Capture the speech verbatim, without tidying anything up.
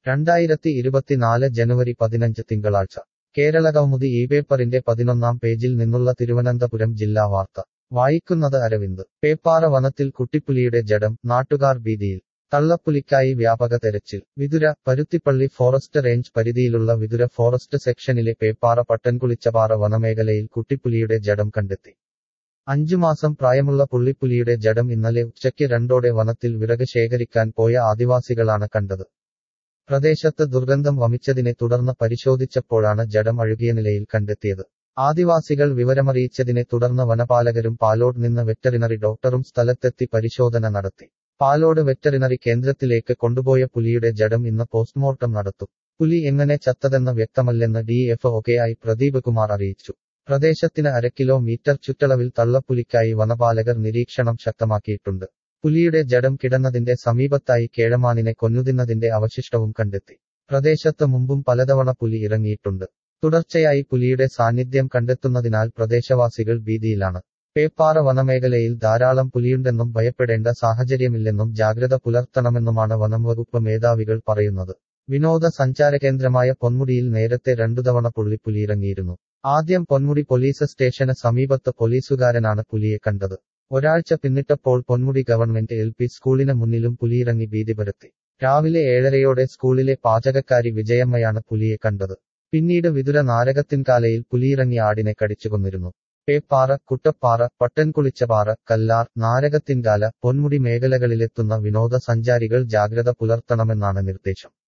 രണ്ടായിരത്തി ഇരുപത്തിനാല് ജനുവരി പതിനഞ്ച് തിങ്കളാഴ്ച കേരളകൗമുദി ഈ പേപ്പറിന്റെ പതിനൊന്നാം പേജിൽ നിന്നുള്ള തിരുവനന്തപുരം ജില്ലാ വാർത്ത വായിക്കുന്നത് അരവിന്ദ്. പേപ്പാറ വനത്തിൽ കുട്ടിപ്പുലിയുടെ ജഡം, നാട്ടുകാർ ഭീതിയിൽ. തള്ളപ്പുലിക്കായി വ്യാപക തെരച്ചിൽ. വിതുര. പരുത്തിപ്പള്ളി ഫോറസ്റ്റ് റേഞ്ച് പരിധിയിലുള്ള വിതുര ഫോറസ്റ്റ് സെക്ഷനിലെ പേപ്പാറ പട്ടൻകുളിച്ചപാറ വനമേഖലയിൽ കുട്ടിപ്പുലിയുടെ ജഡം കണ്ടെത്തി. അഞ്ചു മാസം പ്രായമുള്ള പുള്ളിപ്പുലിയുടെ ജഡം ഇന്നലെ ഉച്ചയ്ക്ക് രണ്ടോടെ വനത്തിൽ വിറക് ശേഖരിക്കാൻ പോയ ആദിവാസികളാണ് കണ്ടത്. പ്രദേശത്ത് ദുർഗന്ധം വമിച്ചതിനെ തുടർന്ന് പരിശോധിച്ചപ്പോഴാണ് ജഡം അഴുകിയ നിലയിൽ കണ്ടെത്തിയത്. ആദിവാസികൾ വിവരമറിയിച്ചതിനെ തുടർന്ന് വനപാലകരും പാലോട് നിന്ന് വെറ്ററിനറി ഡോക്ടറും സ്ഥലത്തെത്തി പരിശോധന നടത്തി. പാലോട് വെറ്ററിനറി കേന്ദ്രത്തിലേക്ക് കൊണ്ടുപോയ പുലിയുടെ ജഡം ഇന്ന് പോസ്റ്റ്മോർട്ടം നടത്തും. പുലി എങ്ങനെ ചത്തതെന്ന് വ്യക്തമല്ലെന്ന് D F O K I Pradeep Kumar അറിയിച്ചു. പ്രദേശത്തിന് അര കിലോമീറ്റർ ചുറ്റളവിൽ തള്ളപ്പുലിക്കായി വനപാലകർ നിരീക്ഷണം ശക്തമാക്കിയിട്ടുണ്ട്. പുലിയുടെ ജഡം കിടന്നതിന്റെ സമീപത്തായി കേഴമാനിനെ കൊന്നുതിന്നതിന്റെ അവശിഷ്ടവും കണ്ടെത്തി. പ്രദേശത്ത് മുമ്പും പലതവണ പുലി ഇറങ്ങിയിട്ടുണ്ട്. തുടർച്ചയായി പുലിയുടെ സാന്നിധ്യം കണ്ടെത്തുന്നതിനാൽ പ്രദേശവാസികൾ ഭീതിയിലാണ്. പേപ്പാറ വനമേഖലയിൽ ധാരാളം പുലിയുണ്ടെന്നും ഭയപ്പെടേണ്ട സാഹചര്യമില്ലെന്നും ജാഗ്രത പുലർത്തണമെന്നുമാണ് വനംവകുപ്പ് മേധാവികൾ പറയുന്നത്. വിനോദ സഞ്ചാരകേന്ദ്രമായ പൊന്മുടിയിൽ നേരത്തെ രണ്ടുതവണ പുള്ളിപ്പുലി ഇറങ്ങിയിരുന്നു. ആദ്യം പൊന്മുടി പോലീസ് സ്റ്റേഷന് സമീപത്ത് പോലീസുകാരനാണ് പുലിയെ കണ്ടത്. ഒരാഴ്ച പിന്നിട്ടപ്പോൾ പൊന്മുടി ഗവൺമെന്റ് എൽ പി സ്കൂളിന് മുന്നിലും പുലിയിറങ്ങി ഭീതി പരത്തി. രാവിലെ ഏഴരയോടെ സ്കൂളിലെ പാചകക്കാരി വിജയമ്മയാണ് പുലിയെ കണ്ടത്. പിന്നീട് വിതുര നാരകത്തിൻകാലയിൽ പുലിയിറങ്ങി ആടിനെ കടിച്ചുകൊന്നിരുന്നു. പേപ്പാറ, കുട്ടപ്പാറ, പട്ടൻകുളിച്ചപാറ, കല്ലാർ, നാരകത്തിൻകാല, പൊന്മുടി മേഖലകളിലെത്തുന്ന വിനോദസഞ്ചാരികൾ ജാഗ്രത പുലർത്തണമെന്നാണ് നിർദ്ദേശം.